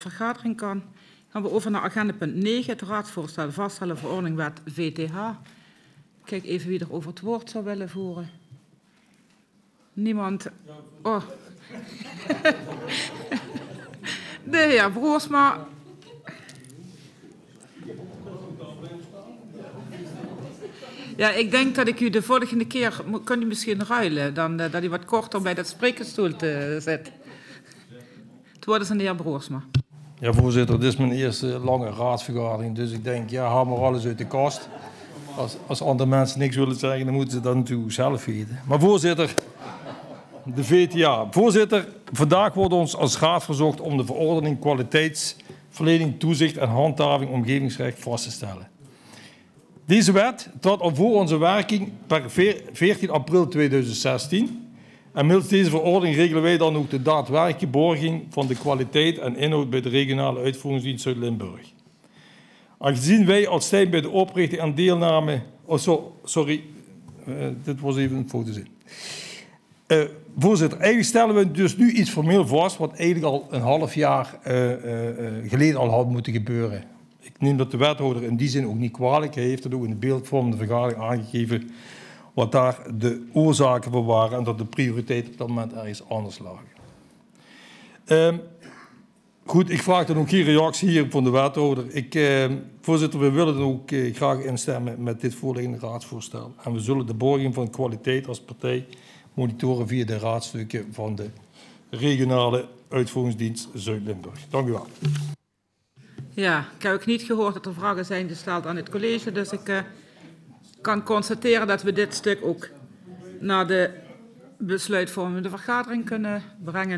vergadering kan. Gaan we over naar agenda punt 9, het raadsvoorstel vaststellen verordeningwet VTH. Kijk even wie er over het woord zou willen voeren. Niemand. Oh. De heer Broersma. Ja, ik denk dat ik u de volgende keer, kan u misschien ruilen, dan dat u wat korter bij dat spreekstoel zit. Het woord is aan de heer Broersma. Ja, voorzitter, dit is mijn eerste lange raadsvergadering, dus ik denk, ja, haal maar alles uit de kast. Als andere mensen niks willen zeggen, dan moeten ze dat natuurlijk zelf weten. Maar voorzitter, de VTA. Voorzitter, vandaag wordt ons als raad verzocht om de verordening kwaliteitsverlening, toezicht en handhaving omgevingsrecht vast te stellen. Deze wet trad al voor onze werking per 14 april 2016. En middels deze verordening regelen wij dan ook de daadwerkelijke borging van de kwaliteit en inhoud bij de regionale uitvoeringsdienst Zuid-Limburg. Aangezien wij als Stijn bij de oprichting en deelname... dit was even een fotozin. Voorzitter, eigenlijk stellen we dus nu iets formeel vast, wat eigenlijk al een half jaar geleden al had moeten gebeuren. Ik neem dat de wethouder in die zin ook niet kwalijk. Hij heeft het ook in de beeldvormende vergadering aangegeven wat daar de oorzaken voor waren en dat de prioriteiten op dat moment ergens anders lagen. Goed, ik vraag dan ook geen reactie hier van de wethouder. Voorzitter, we willen dan ook graag instemmen met dit voorliggende raadsvoorstel. En we zullen de borging van kwaliteit als partij monitoren via de raadstukken van de regionale uitvoeringsdienst Zuid-Limburg. Dank u wel. Ja, ik heb ook niet gehoord dat er vragen zijn gesteld aan het college, dus ik kan constateren dat we dit stuk ook naar de besluitvormende vergadering kunnen brengen.